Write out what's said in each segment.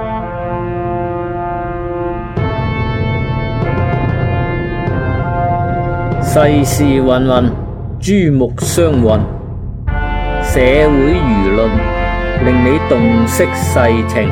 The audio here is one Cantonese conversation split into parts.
世事芸芸，珠目相混，社會輿論令你洞悉世情。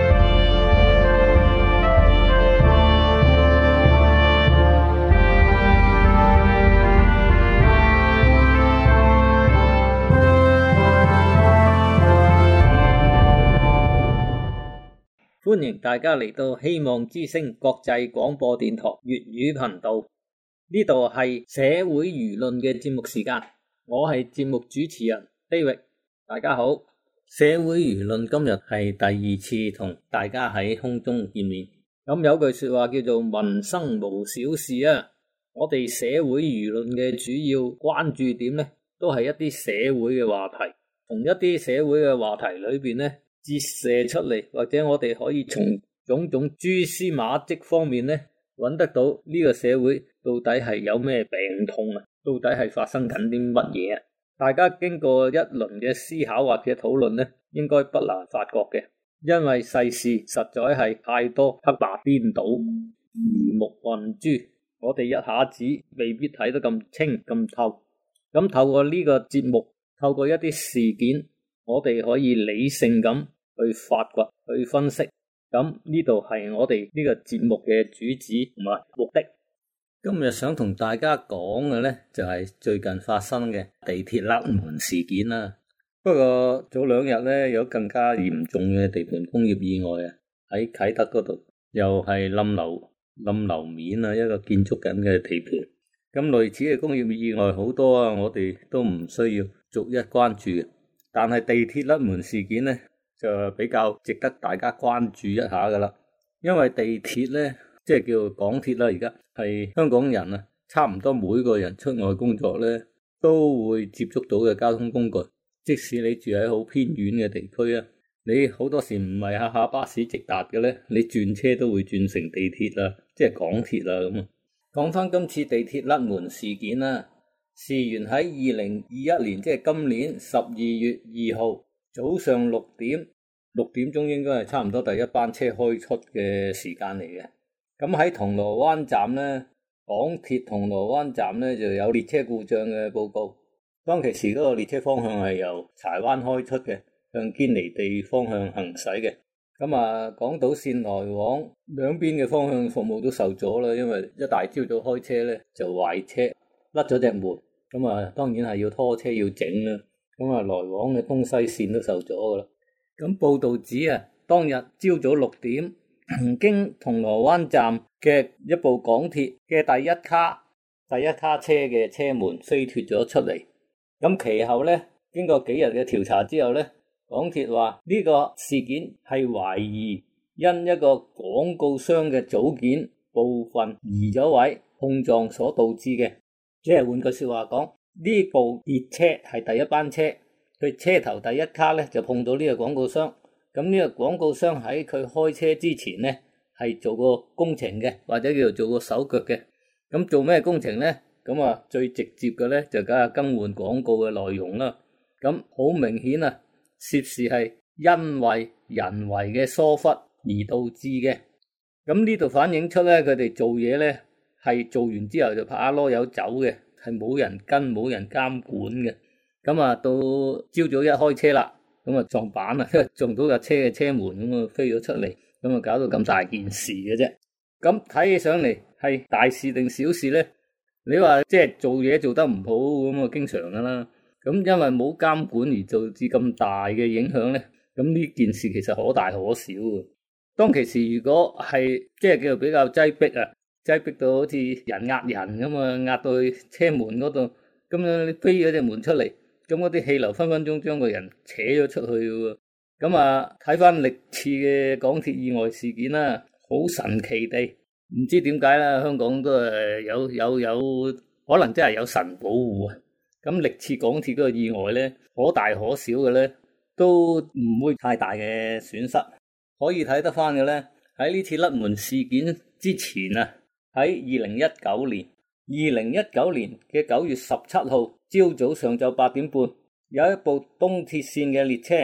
歡迎大家嚟到希望之聲國際廣播電台粵語頻道。呢度係社會輿論嘅節目時間，我係節目主持人 David， 大家好。社會輿論今日係第二次同大家喺空中見面。咁有句說話叫做民生無小事啊，我哋社會輿論嘅主要關注點呢，都係一啲社會嘅話題，從一啲社會嘅話題裏邊呢，折射出嚟，或者我哋可以從種種蛛絲馬跡方面呢，揾得到呢個社會到底係有咩病痛啊？到底係發生緊啲乜嘢啊？大家經過一輪嘅思考或者討論呢，應該不難發覺嘅。因為世事實在係太多黑白顛倒、魚目混珠，我哋一下子未必睇得咁清咁透。咁透過呢個節目，透過一啲事件，我哋可以理性咁去發掘、去分析。咁呢度係我哋呢個節目嘅主旨同埋目的。今日想同大家講嘅呢，就係最近發生嘅地鐵甩門事件啦。不過早兩日呢，有更加嚴重嘅地盤工業意外啊，喺啟德嗰度又係冧樓面啊，一個建築緊嘅地盤。咁類似嘅工業意外好多啊，我哋都唔需要逐一關注嘅。但係地鐵甩門事件呢，就比較值得大家關注一下噶啦，因為地鐵呢，即係叫港鐵啦，而家係香港人啊，差唔多每個人出外工作呢，都會接觸到嘅交通工具。即使你住喺好偏遠嘅地區啊，你好多時唔係下巴士直達嘅呢，你轉車都會轉成地鐵啦，即係港鐵啦咁啊。講翻今次地鐵甩門事件啦，事緣喺2021年，即係今年12月2號早上6點鐘，應該係差唔多第一班車開出嘅時間嚟嘅。咁喺銅鑼灣站呢，港鐵銅鑼灣站呢就有列車故障嘅報告。當其時嗰個列車方向係由柴灣開出嘅，向堅尼地方向行駛嘅。咁啊，港島線來往兩邊嘅方向服務都受阻啦，因為一大朝早開車呢就壞車，甩咗隻門。咁啊，當然係要拖車要整啦。咁啊，來往嘅東西線都受阻噶啦。咁報道指啊，當日朝早6點，經銅鑼灣站嘅一部港鐵嘅第一卡車嘅車門飛脫咗出嚟。咁其後呢，經過幾日嘅調查之後呢，港鐵話呢個事件係懷疑因一個廣告箱嘅組件部分移咗位碰撞所導致嘅。即係換句說話講，呢部列車係第一班車，佢車頭第一卡呢就碰到呢個廣告箱。咁呢個廣告箱喺佢開車之前呢係做過工程嘅，或者叫做做過手腳嘅。咁做咩工程呢？咁啊，最直接嘅呢就梗係更換廣告嘅內容啦。咁好明顯啊，涉事係因為人為嘅疏忽而導致嘅。咁呢度反映出呢，佢哋做嘢呢係做完之後就拍下籮柚走嘅，係冇人跟冇人監管嘅。咁啊，到朝早一開車啦，咁啊撞板啦，撞到架車嘅車門，咁啊飛咗出嚟，咁啊搞到咁大件事嘅啫。咁睇起上嚟係大事定小事呢？你話即係做嘢做得唔好咁啊，經常噶啦。咁因為冇監管而導致咁大嘅影響呢，咁呢件事其實可大可小嘅。當其時如果係即係叫做比較擠迫啊，擠迫到好似人壓人咁啊，壓到去車門嗰度，咁樣你飛咗隻門出嚟，咁嗰啲氣流分分鐘將個人扯咗出去嘅。咁啊，睇翻歷次嘅港鐵意外事件啦，好神奇地。唔知點解啦，香港都係有可能真係有神保護啊！咁歷次港鐵嗰個意外呢，可大可小嘅呢，都唔會太大嘅損失。可以睇得翻嘅呢，喺呢次甩門事件之前啊，喺2019年嘅9月17號朝早上晝8點半，有一部東鐵線嘅列車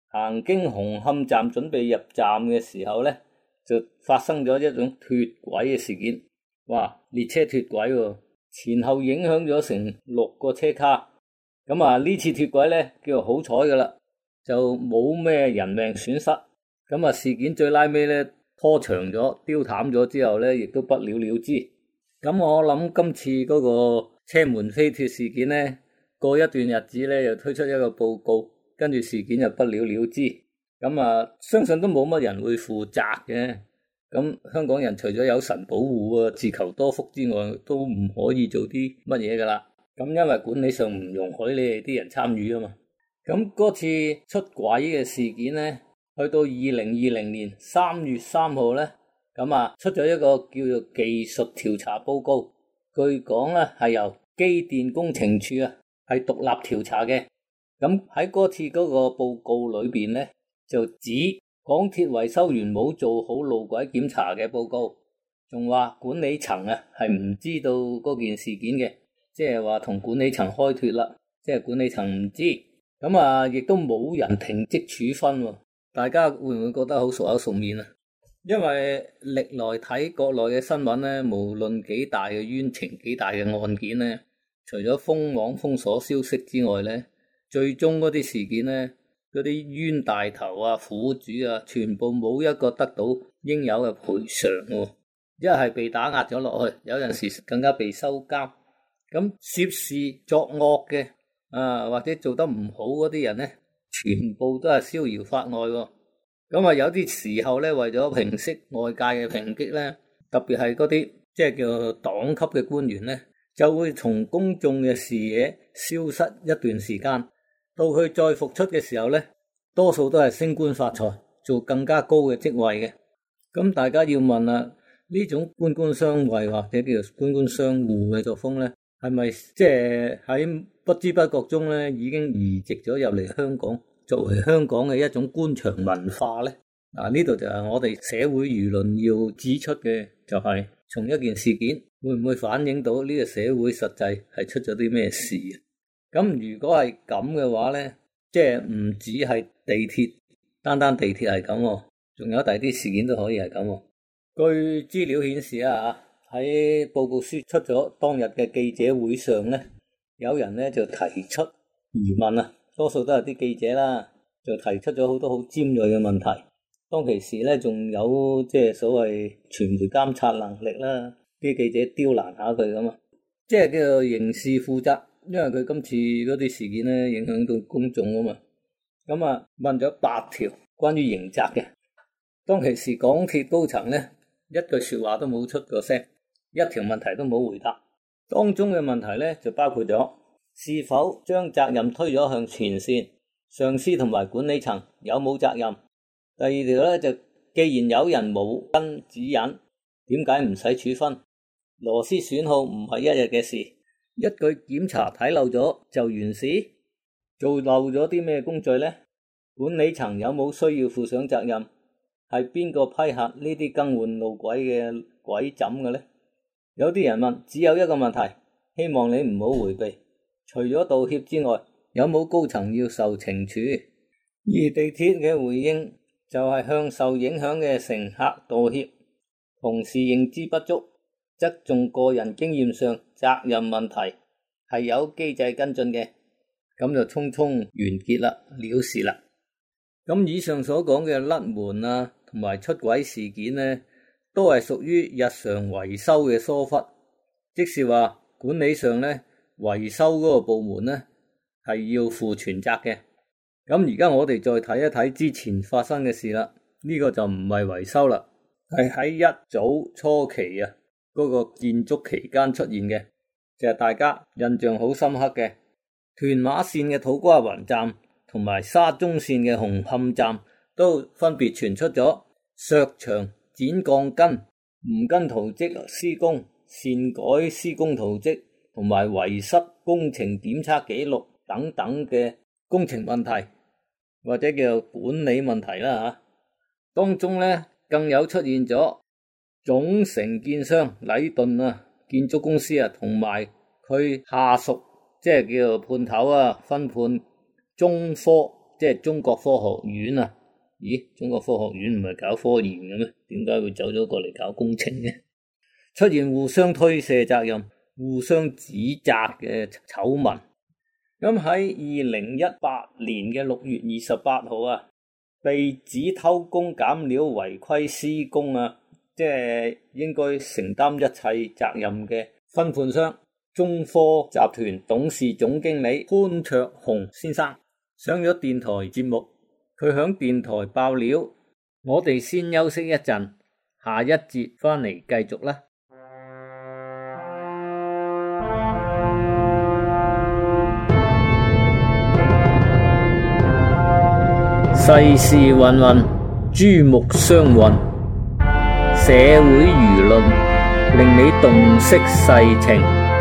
行經紅磡站準備入站嘅時候呢，就發生咗一種脫軌嘅事件。哇！列車脫軌喎，前後影響咗成6個車卡。咁啊，呢次脫軌呢，叫做好彩噶啦，就冇咩人命損失。咁啊，事件最拉尾呢，拖長咗、丟淡咗之後呢，亦都不了了之。咁我諗今次嗰個車門飛脫事件呢，過一段日子呢，又推出一個報告，跟住事件就不了了之。咁啊，相信都冇乜人會負責嘅。咁香港人除咗有神保護啊、自求多福之外，都唔可以做啲乜嘢噶啦。咁因為管理上唔容許你哋啲人參與啊嘛。咁嗰次出軌嘅事件呢，去到2020年3月3號呢，咁啊出咗一個叫做技術調查報告。據講呢係由機電工程署啊係獨立調查嘅。咁喺嗰次嗰個報告裏邊呢，就指港鐵維修員冇做好路軌檢查嘅報告，仲話管理層啊係唔知道嗰件事件嘅，即係話同管理層開脫啦，即係管理層唔知。咁啊亦都冇人停職處分喎。大家會唔會覺得好熟口熟面啊？因為歷來睇國內嘅新聞呢，無論幾大嘅冤情、幾大嘅案件呢，除咗封網封鎖消息之外呢，最終嗰啲事件呢，嗰啲冤大頭啊、苦主啊，全部冇一個得到應有嘅賠償喎，一係被打壓咗落去，有陣時更加被收監。咁涉事作惡嘅或者做得唔好嗰啲人呢，全部都係逍遙法外喎。咁啊，有啲時候呢，為咗平息外界嘅抨擊呢，特別係嗰啲即係叫黨級嘅官員呢，就會從公眾嘅視野消失一段時間。到佢再復出嘅時候呢，多數都係升官發財，做更加高嘅職位嘅。咁大家要問啦，呢種官官相衛或者叫做官官相護嘅作風呢，係咪即係喺不知不覺中呢已經移植咗入嚟香港，作為香港嘅一種官場文化呢？呢度就係我哋社會輿論要指出嘅，就係從一件事件會唔會反映到呢個社會實際係出咗啲咩事啊？咁如果係咁嘅話呢，即係唔止係地鐵，單地鐵係咁，仲有第啲事件都可以係咁。據資料顯示啊，喺報告書出咗當日嘅記者會上呢，有人呢就提出疑問啊，多數都係啲記者啦，就提出咗好多好尖銳嘅問題。當其時呢，仲有即係所謂傳媒監察能力啦，啲記者刁難下佢咁啊，即係叫做刑事負責。因為佢今次嗰啲事件呢，影響到公眾啊嘛，咁啊問咗8條關於刑責嘅。當其時港鐵高層呢，一句說話都冇出過聲，一條問題都冇回答。當中嘅問題呢，就包括咗是否將責任推咗向前線上司同埋管理層，有冇責任。第二條呢，就既然有人冇跟指引，點解唔使處分？螺絲損耗唔係一日嘅事，一句檢查睇漏咗就完事？做漏咗啲咩工序呢？管理層有冇需要負上責任？係邊個批核呢啲更換路軌嘅軌枕嘅呢？有啲人問，只有一個問題，希望你唔好迴避，除咗道歉之外，有冇高層要受懲處？而地鐵嘅回應就係向受影響嘅乘客道歉，同時認知不足，側重個人經驗上責任問題，係有機制跟進嘅，咁就匆匆完結啦，了事啦。咁以上所講嘅甩門啊，同埋出軌事件呢，都係屬於日常維修嘅疏忽，即是話管理上呢，維修嗰個部門呢係要負全責嘅。咁而家我哋再睇一睇之前發生嘅事啦，呢個就唔係維修啦，係喺一早初期啊嗰個建築期間出現嘅，就係大家印象好深刻嘅屯馬綫嘅土瓜灣站同埋沙中綫嘅紅磡站，都分別傳出咗削牆、剪鋼筋、唔跟圖則施工、擅改施工圖則同埋遺失工程檢測記錄等等嘅工程問題，或者叫管理問題啦吓。當中呢，更有出現咗總承建商禮頓啊建築公司啊，同埋佢下屬即係叫做判頭啊分判中科即係中國科學院啊。咦，中國科學院唔係搞科研嘅咩？點解會走咗過嚟搞工程嘅？出現互相推卸責任、互相指責嘅醜聞。咁喺2018年嘅6月28號啊，被指偷工減料、違規施工啊，即係應該承擔一切責任嘅分判商中科集團董事總經理潘焯鴻先生上咗電台節目，佢響電台爆料。我哋先休息一陣，下一節翻嚟繼續啦。世事芸芸，珠目相混，社會輿論令你洞悉世情。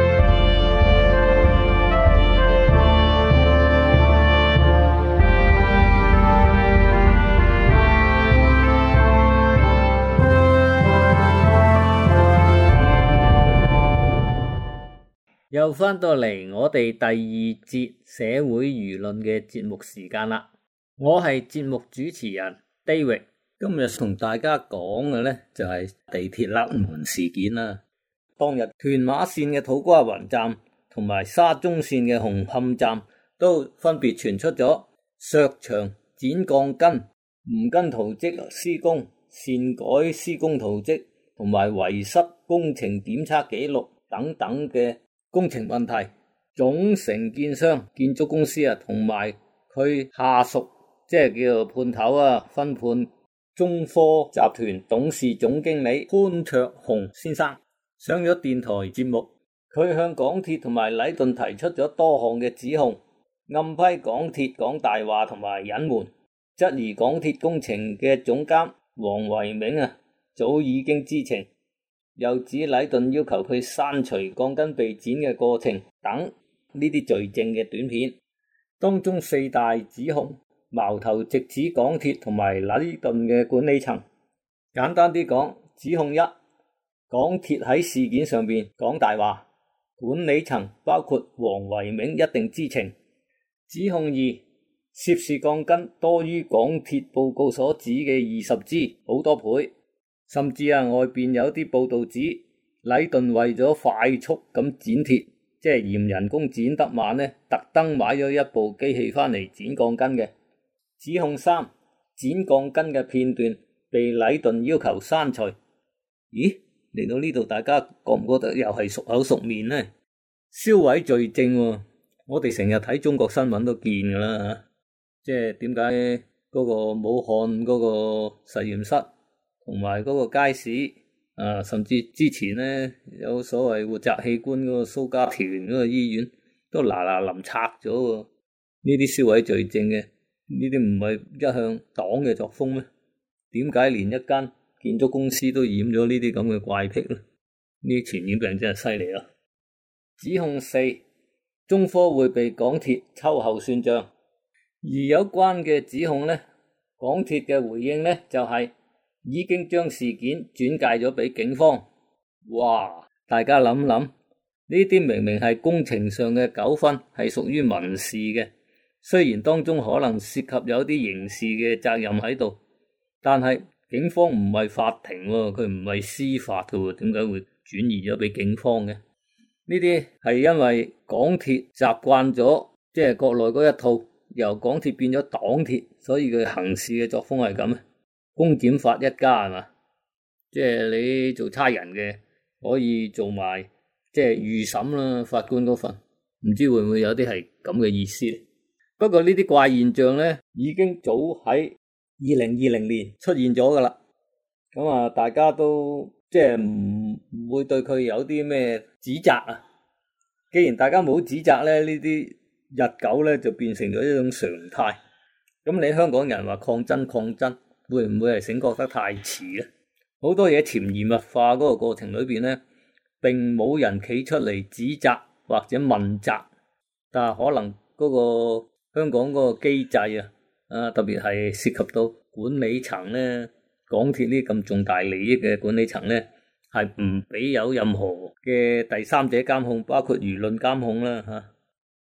又翻到嚟我哋第二節社會輿論嘅節目時間啦。我係節目主持人 David， 今日同大家講嘅呢就係地鐵甩門事件啦。當日屯馬綫嘅土瓜灣站同埋沙中綫嘅紅磡站都分別傳出咗削牆、剪鋼筋、唔跟圖則施工、擅改施工圖則同埋遺失工程檢測記錄等等嘅工程問題。總承建商建築公司啊，同埋佢下屬即係叫做判頭啊，分判中科集團董事總經理潘焯鴻先生上咗電台節目，佢向港鐵同埋禮頓提出咗多項嘅指控，暗批港鐵講大話同埋隱瞞，質疑港鐵工程嘅總監黃唯銘啊早已經知情，又指禮頓要求佢刪除鋼筋被剪嘅過程等呢啲罪證嘅短片。當中4大指控矛頭直指港鐵同埋禮頓嘅管理層。簡單啲講，指控1，港鐵喺事件上邊講大話，管理層包括黃唯銘一定知情。指控2，涉事鋼筋多於港鐵報告所指嘅20支，好多倍，甚至外邊有啲報道指禮頓為咗快速咁剪鐵，即係嫌人工剪得慢呢，特登買咗一部機器翻嚟剪鋼筋嘅。指控3，剪鋼筋嘅片段被禮頓要求刪除。咦，嚟到呢度大家覺唔覺得又係熟口熟面呢？銷毀罪證我哋成日睇中國新聞都見㗎啦，即係點解嗰個武漢嗰個實驗室同埋嗰個街市甚至之前呢有所謂活摘器官嗰個蘇家屯嗰個醫院都臨拆咗喎。呢啲銷毀罪證嘅呢啲唔係一向黨嘅作風咩？點解連一間建築公司都染咗呢啲咁嘅怪癖呢？呢啲傳染病真係犀利啊！指控4，中科會被港鐵秋後算賬。而有關嘅指控呢，港鐵嘅回應呢就係已經將事件轉介咗俾警方。哇！大家諗諗，呢啲明明係工程上嘅糾紛，係屬於民事嘅。雖然當中可能涉及有啲刑事嘅責任喺度，但係警方唔係法庭喎，佢唔係司法嘅喎，點解會轉移咗俾警方嘅？呢啲係因為港鐵習慣咗即係國內嗰一套，由港鐵變咗黨鐵，所以佢行事嘅作風係咁。公檢法一家係嘛？即係你做差人嘅可以做埋即係預審啦，法官嗰份，唔知會唔會有啲係咁嘅意思？不過呢啲怪現象呢，已經早喺2020年出現咗噶啦。咁大家都即係唔會對佢有啲咩指責啊。既然大家冇指責呢，呢啲日久呢就變成咗一種常態。咁你香港人話抗爭，會唔會係醒覺得太遲呢？好多嘢潛移默化嗰個過程裏邊呢，並冇人企出嚟指責或者問責，但係可能嗰個香港嗰個機制特別係涉及到管理層呢，港鐵呢咁重大利益嘅管理層呢，係唔俾有任何嘅第三者監控，包括輿論監控啦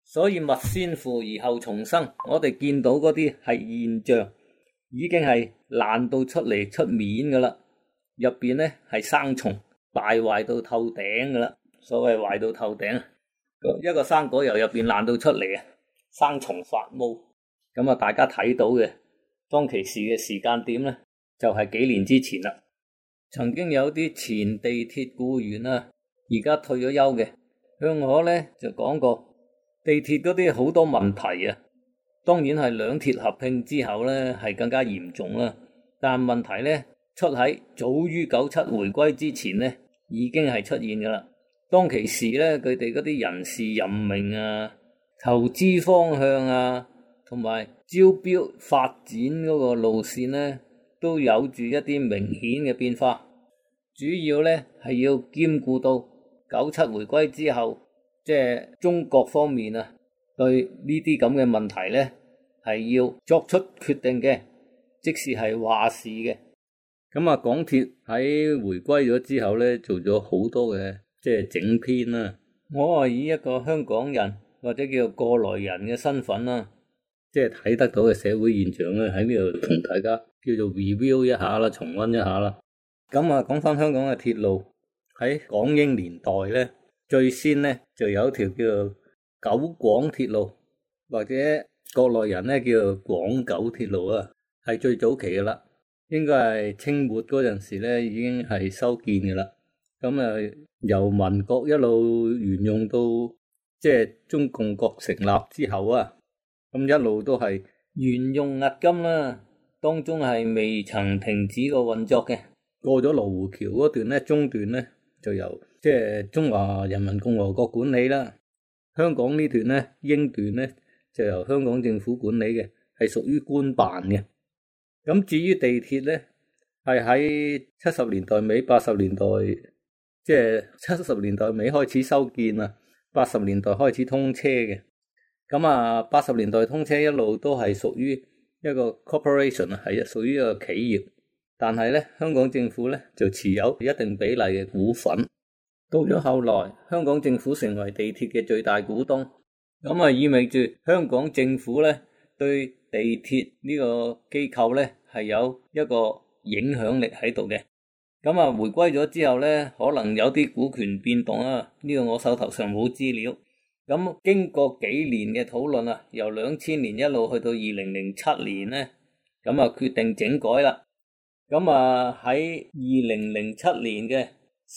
所以物先腐而後蟲生，我哋見到嗰啲係現象，已經係爛到出面噶啦，入邊咧係生蟲，敗壞到透頂噶啦。所謂壞到透頂，一個生果由入邊爛到出嚟啊，生蟲發毛。咁啊，大家睇到嘅當其時嘅時間點咧，就係幾年之前啦。曾經有啲前地鐵僱員啊，而家退咗休嘅，向我咧就講過地鐵嗰啲好多問題啊。當然係兩鐵合併之後咧係更加嚴重啦，但問題咧出喺早於97回歸之前咧已經係出現噶啦。當其時咧，佢哋嗰啲人事任命啊、投資方向啊，同埋招標發展嗰個路線咧，都有住一啲明顯嘅變化。主要咧係要兼顧到97回歸之後，即係中國方面啊，對呢啲咁嘅問題咧係要作出決定嘅，即使係話事嘅。咁啊，港鐵喺回歸咗之後咧，做咗好多嘅即係整編啦。我係以一個香港人或者叫過來人嘅身份啦，即係睇得到嘅社會現象咧，喺呢度同大家叫做 review 一下啦，重溫一下啦。咁啊，講翻香港嘅鐵路喺港英年代咧，最先咧就有一條叫做九廣鐵路，或者國內人咧叫做廣九鐵路啊，係最早期嘅啦。應該係清末嗰陣時咧已經係修建嘅啦。咁啊，由民國一路沿用到即係中共國成立之後啊，咁一路都係沿用至今啦。當中係未曾停止過運作嘅。過咗羅湖橋嗰段咧，中段咧就由即係中華人民共和國管理啦。香港呢段咧，英段咧就由香港政府管理嘅，係屬於官辦嘅。咁至於地鐵咧，係喺70年代尾、80年代，即係70年代尾開始修建啊，80年代開始通車嘅。咁啊，80年代通車一路都係屬於一個 corporation 啊，係屬於一個企業。但係咧，香港政府咧就持有一定比例嘅股份。到咗後來，香港政府成為地鐵嘅最大股東，咁啊意味住香港政府咧對地鐵呢個機構咧係有一個影響力喺度嘅。咁啊回歸咗之後咧，可能有啲股權變動啊，呢個我手頭上冇資料。咁經過幾年嘅討論啊，由2000年一路去到2007年咧，咁啊決定整改啦。咁啊喺2007年嘅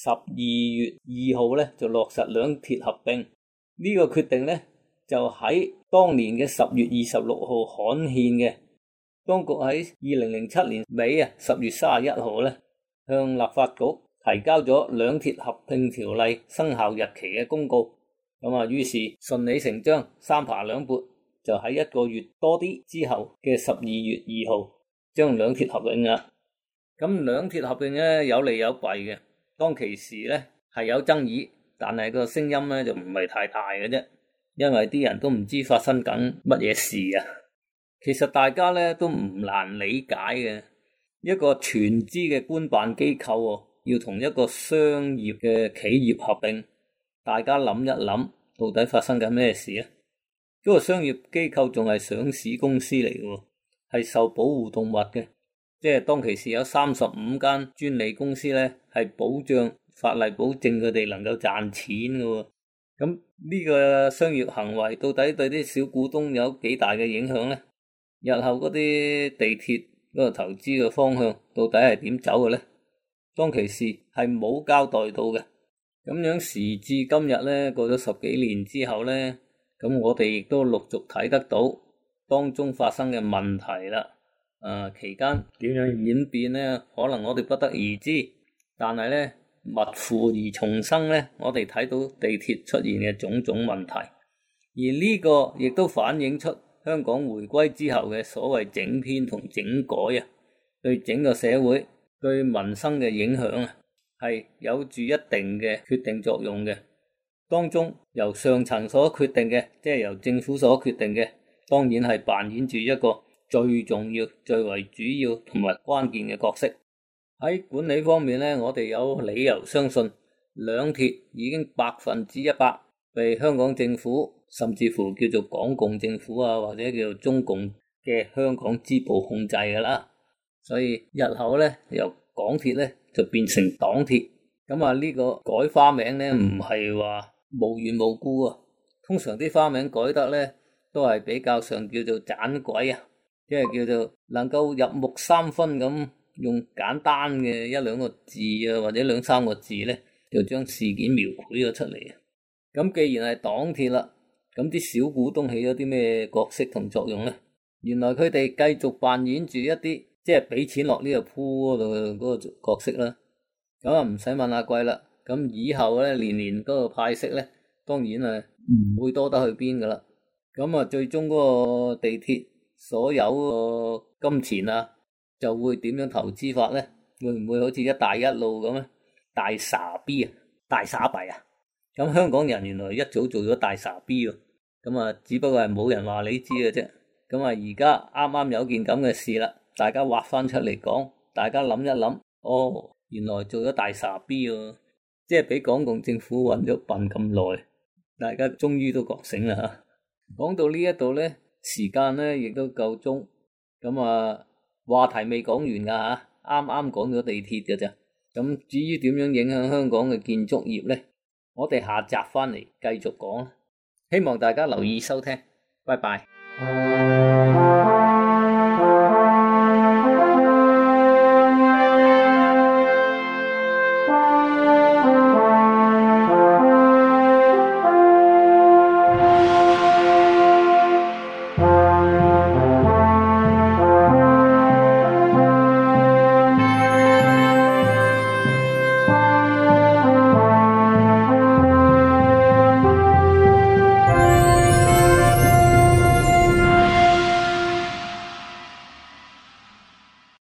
12月2號咧就落實兩鐵合併。呢個決定咧就喺當年嘅10月26號刊憲嘅。當局喺2007年尾啊10月31號咧向立法局提交咗兩鐵合併條例生效日期嘅公告。咁啊於是順理成章三爬兩撥，就喺1個月多啲之後嘅12月2號將兩鐵合併啦。咁兩鐵合併咧有利有弊嘅。當其時咧係有爭議，但係個聲音咧就唔係太大嘅啫，因為啲人都唔知發生緊乜嘢事啊。其實大家咧都唔難理解嘅，一個全資嘅官辦機構要同一個商業嘅企業合併，大家諗一諗，到底發生緊咩事啊？嗰個商業機構仲係上市公司嚟嘅，係受保護動物嘅。即係當其時有35間專利公司咧，係保障法例保證佢哋能夠賺錢嘅。咁呢個商業行為到底對啲小股東有幾大嘅影響咧？日後嗰啲地鐵嗰個投資嘅方向到底係點走嘅咧？當其時係冇交代到嘅。咁樣時至今日咧，過咗10幾年之後咧，咁我哋亦都陸續睇得到當中發生嘅問題啦。期間點樣演變呢？可能我哋不得而知，但係呢，物腐而重生呢，我哋睇到地鐵出現嘅種種問題，而呢個亦都反映出香港回歸之後嘅所謂整編同整改啊，對整個社會對民生嘅影響啊，係有住一定嘅決定作用嘅。當中由上層所決定嘅，即係由政府所決定嘅，當然係扮演住一個最重要、最為主要同埋關鍵嘅角色。喺管理方面呢，我哋有理由相信兩鐵已經100%被香港政府甚至乎叫做港共政府啊，或者叫做中共嘅香港支部控制噶啦。所以日後咧由港鐵咧就變成黨鐵。咁啊呢個改花名咧唔係話無緣無故啊，通常啲花名改得咧都係比較上叫做盞鬼啊，即係叫做能夠入木三分咁，用簡單嘅一兩個字啊或者兩三個字咧就將事件描繪咗出嚟啊。咁既然係黨鐵啦，咁啲小股東起咗啲咩角色同作用咧？原來佢哋繼續扮演住一啲即係俾錢落呢個鋪嗰度嗰個角色啦。咁啊唔使問阿貴啦，咁以後咧年年嗰個派息咧，當然啊唔會多得去邊噶啦。咁啊最終嗰個地鐵所有個金錢啊，就會點樣投資法咧？會唔會好似一帶一路咁咧？大傻 B 啊，大傻幣啊！咁香港人原來一早做咗大傻 B 喎，咁啊只不過係冇人話你知嘅啫。咁啊而家啱啱有件咁嘅事啦，大家挖翻出嚟講，大家諗一諗，哦。原來做咗大傻 B 喎，即係俾港共政府混咗笨咁耐，大家終於都覺醒啦吓。講到呢一度咧，時間咧亦都夠鐘，咁啊話題未講完噶吓，啱啱講咗地鐵嘅咋。咁至於點樣影響香港嘅建築業咧，我哋下集翻嚟繼續講啦。希望大家留意收聽，拜拜。